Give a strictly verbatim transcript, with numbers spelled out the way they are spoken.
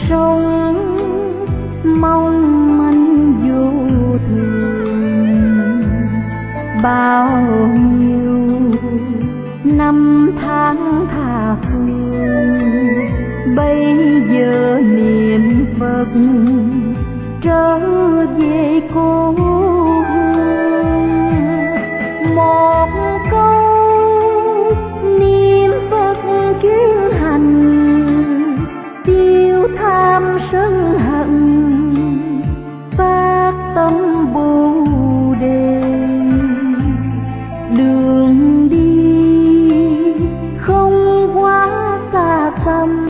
sống mong manh vô thường. Bao nhiêu năm tháng tha phương, bây giờ niệm Phật trở về cô